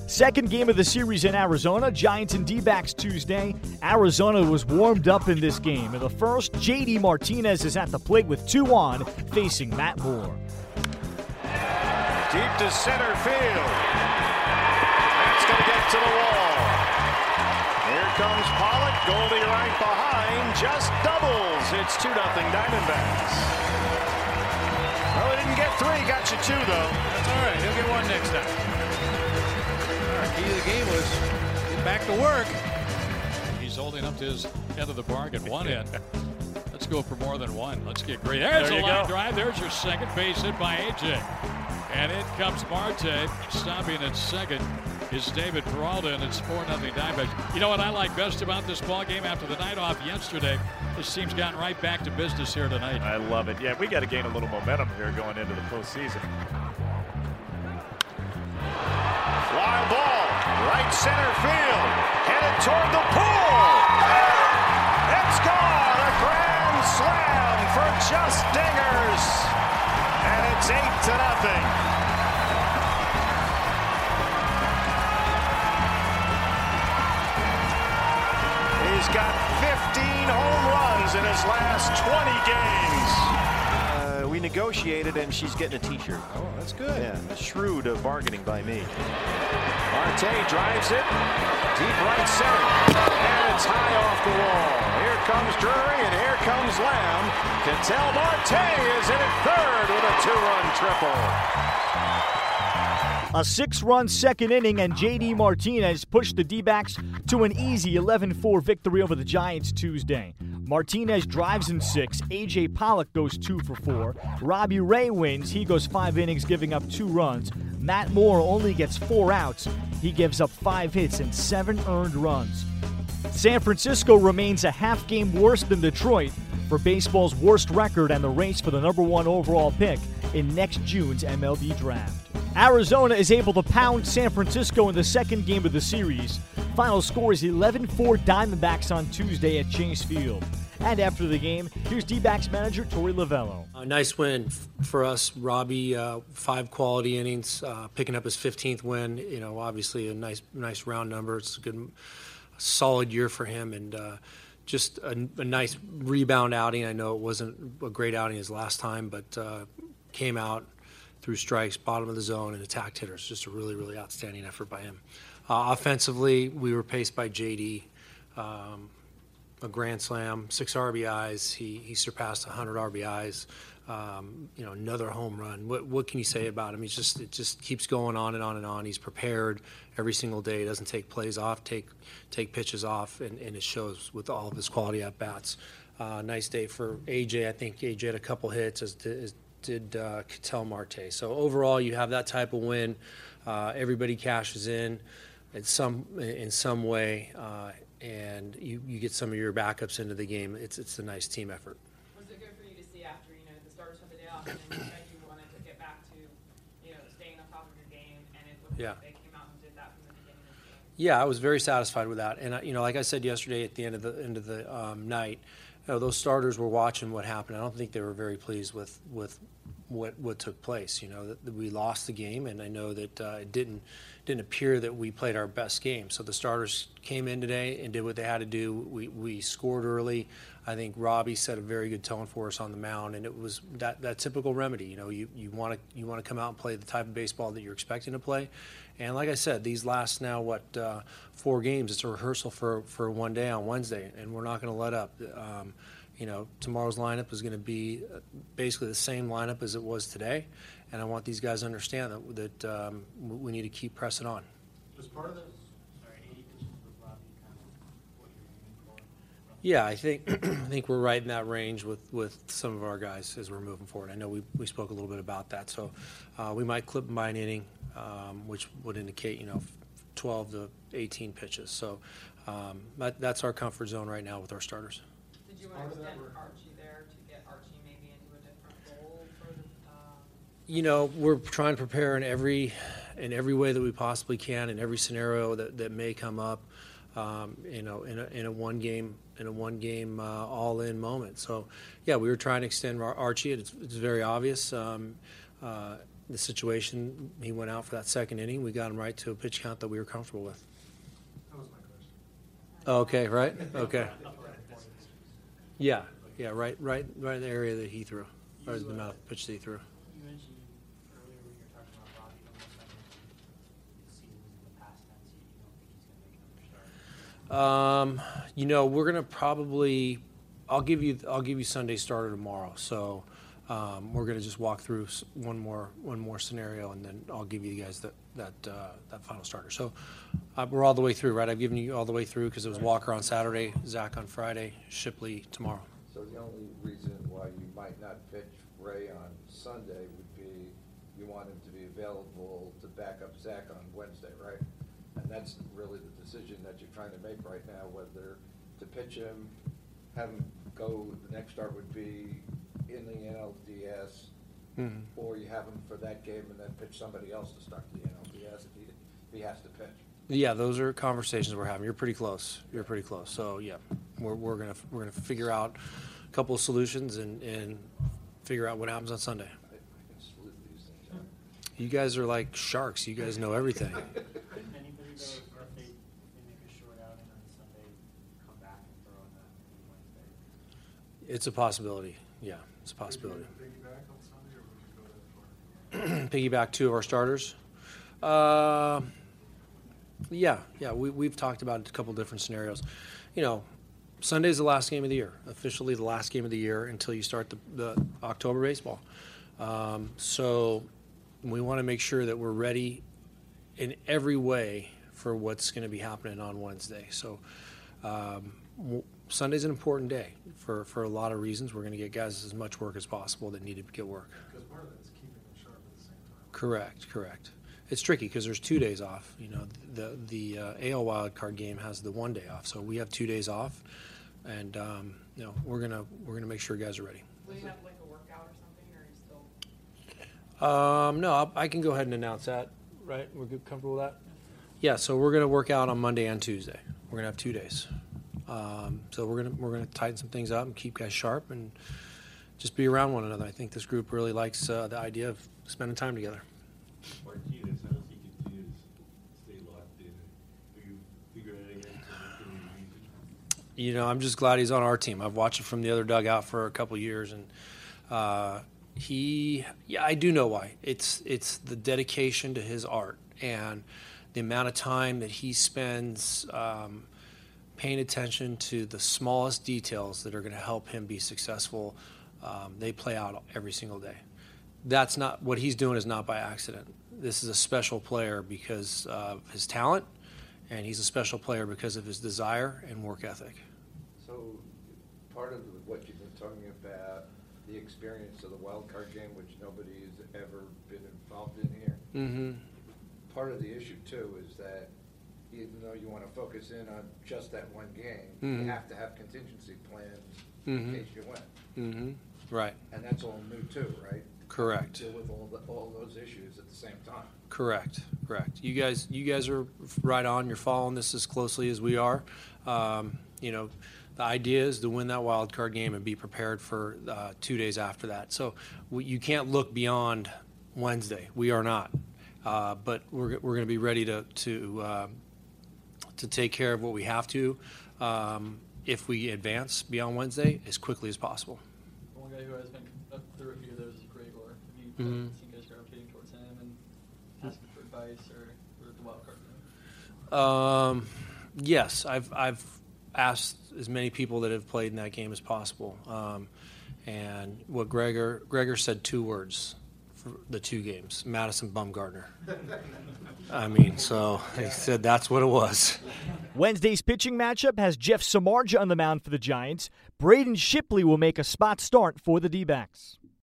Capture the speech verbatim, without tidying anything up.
Second game of the series in Arizona, Giants and D-backs Tuesday. Arizona was warmed up in this game. In the first, J D Martinez is at the plate with two on, facing Matt Moore. Deep to center field. That's going to get to the wall. Here comes Pollock. Goldie right behind. Just doubles. It's two nothing Diamondbacks. Well, he didn't get three. Got you two, though. That's all right. He'll get one next time. All right, key to the game was get back to work. He's holding up to his end of the bargain. One in. Let's go for more than one. Let's get great. There's there a line go. drive. There's your second base hit by A J. And in comes Marte. Stopping at second is David Peralta, and it's four nothing Diamondbacks. You know what I like best about this ball game after the night off yesterday? This team's gotten right back to business here tonight. I love it. Yeah, we got to gain a little momentum here going into the postseason. Fly ball, right center field, headed toward the pool. It's gone. A grand slam for Just Dingers, and it's eight to nothing. He's got fifteen home runs in his last twenty games. Uh, we negotiated, and she's getting a T-shirt. Oh, that's good. Yeah, a shrewd uh, bargaining by me. Marte drives it deep right center, and it's high off the wall. Here comes Drury, and here comes Lamb. Ketel Marte is in at third with a two-run triple. A six-run second inning, and J D Martinez pushed the D-backs to an easy eleven four victory over the Giants Tuesday. Martinez drives in six. A J Pollock goes two for four. Robbie Ray wins. He goes five innings, giving up two runs. Matt Moore only gets four outs. He gives up five hits and seven earned runs. San Francisco remains a half game worse than Detroit for baseball's worst record and the race for the number one overall pick in next June's M L B draft. Arizona is able to pound San Francisco in the second game of the series. Final score is eleven four Diamondbacks on Tuesday at Chase Field. And after the game, here's D-backs manager Torey Lovello. A nice win f- for us. Robbie, uh, five quality innings, uh, picking up his fifteenth win. You know, obviously a nice, nice round number. It's a good, solid year for him, and uh, just a, a nice rebound outing. I know it wasn't a great outing his last time, but uh, came out through strikes, bottom of the zone, and attacked hitters. Just a really, really outstanding effort by him. Uh, offensively, we were paced by J D. Um, a grand slam, six R B Is. He he surpassed one hundred R B Is. Um, you know, another home run. What what can you say about him? He's just it just keeps going on and on and on. He's prepared every single day. He doesn't take plays off, take take pitches off, and, and it shows with all of his quality at bats. Uh, nice day for A J. I think A J had a couple hits, as did, as did uh, Ketel Marte. So overall, you have that type of win. Uh, everybody cashes in in some in some way. Uh, and you, you get some of your backups into the game. It's it's a nice team effort. Was it good for you to see after, you know, the starters of the day off, and then you said you wanted to get back to, you know, staying on top of your game, and it looked Yeah. like they came out and did that from the beginning of the game? Yeah, I was very satisfied with that. And, I- you know, like I said yesterday at the end of the end of the um, night, you know, those starters were watching what happened. I don't think they were very pleased with, with what what took place. You know, that, that we lost the game, and I know that uh, it didn't didn't appear that we played our best game. So the starters came in today and did what they had to do. We we scored early. I think Robbie set a very good tone for us on the mound, and it was that, that typical remedy. You know, you you want to you want to come out and play the type of baseball that you're expecting to play. And like I said, these last now what uh, four games. It's a rehearsal for for one day on Wednesday, and we're not going to let up. Um, You know, tomorrow's lineup is going to be basically the same lineup as it was today, and I want these guys to understand that that um, we need to keep pressing on. Was part of those, sorry, eighty pitches with Robbie kind of what you're aiming for? Yeah, I think I think we're right in that range with, with some of our guys as we're moving forward. I know we we spoke a little bit about that, so uh, we might clip them by an inning, um, which would indicate you know twelve to eighteen pitches. So um, that, that's our comfort zone right now with our starters. Did you want to extend Archie there to get Archie maybe into a different role for the, um... You know, we're trying to prepare in every in every way that we possibly can, in every scenario that, that may come up. Um, you know, in a in a one game in a one game uh, all in moment. So, yeah, we were trying to extend Ar- Archie. It's, it's very obvious. Um, uh, the situation, he went out for that second inning. We got him right to a pitch count that we were comfortable with. That was my question. Okay, right? Okay. Yeah, yeah, right, right, right in the area that he threw, or the amount of pitch that he threw. You mentioned earlier when you were talking about Robbie, almost like the season was in the past tense. You don't think he's going to make another start? Um, you know, we're gonna probably. I'll give you. I'll give you Sunday starter tomorrow. So um, we're gonna just walk through s- one more one more scenario, and then I'll give you guys that that uh, that final starter. So uh, we're all the way through, right? I've given you all the way through because it was Walker on Saturday, Zach on Friday, Shipley tomorrow. So the only reason why you might not pitch Ray on Sunday would be you want him to be available to back up Zach on Wednesday, right? And that's really the decision that you're trying to make right now, whether to pitch him, have him go, the next start would be in the N L D S, Mhm. or you have him for that game and then pitch somebody else to start the N L D S if he, if he has to pitch. Yeah, those are conversations we're having. You're pretty close. You're pretty close. So yeah, we're we're gonna we're gonna figure out a couple of solutions and and figure out what happens on Sunday. I, I can sleuth these things out. You guys are like sharks. You guys know everything. Could anybody though, or if they, if they make a short outing on Sunday, come back and throw in that Wednesday? It's a possibility. Yeah, it's a possibility. Would you piggyback on Sunday, or would you go that far? Piggyback two of our starters. Uh, yeah, yeah. We we've talked about a couple different scenarios. You know, Sunday's the last game of the year, officially the last game of the year until you start the, the October baseball. Um, so we want to make sure that we're ready in every way for what's going to be happening on Wednesday. So um, w- Sunday's an important day for, for a lot of reasons. We're going to get guys as much work as possible that need to get work. Because part of that is keeping them sharp at the same time. Correct, correct. It's tricky because there's two days off. You know, the the uh, A L wild card game has the one day off, so we have two days off, and um, you know we're gonna we're gonna make sure guys are ready. Will you have like a workout or something, or are you still? Um, no, I'll, I can go ahead and announce that. Right, we're good, comfortable with that. Yeah, so we're gonna work out on Monday and Tuesday. We're gonna have two days. Um, so we're gonna we're gonna tighten some things up and keep guys sharp and just be around one another. I think this group really likes uh, the idea of spending time together. Martinez, how does he continue to stay locked in? Do you figure anything out any reason? You know, I'm just glad he's on our team. I've watched him from the other dugout for a couple years, and uh, he, yeah, I do know why. It's it's the dedication to his art and the amount of time that he spends um, paying attention to the smallest details that are going to help him be successful. Um, they play out every single day. That's not what he's doing is not by accident. This is a special player because of his talent, and he's a special player because of his desire and work ethic. So part of what you've been talking about, the experience of the wild card game, which nobody has ever been involved in here. Mm-hmm. Part of the issue too is that even though you want to focus in on just that one game, Mhm. you have to have contingency plans Mhm. in case you win. Mm-hmm. Right. And that's all new too, right? Correct. Deal with all the, all those issues at the same time. Correct. Correct. You guys, you guys are right on. You're following this as closely as we are. Um, you know, the idea is to win that wild card game and be prepared for uh, two days after that. So we, you can't look beyond Wednesday. We are not. Uh, but we're we're going to be ready to to uh, to take care of what we have to um, if we advance beyond Wednesday as quickly as possible. One guy who has been up through a few of those is Gregor. Have you Mhm. seen guys gravitating towards him and asking for advice or, or the wild card thing? Um, yes, I've I've asked as many people that have played in that game as possible. Um, and what Gregor Gregor said two words for the two games: Madison Bumgarner. I mean, so he said that's what it was. Wednesday's pitching matchup has Jeff Samardzija on the mound for the Giants. Braden Shipley will make a spot start for the D-backs.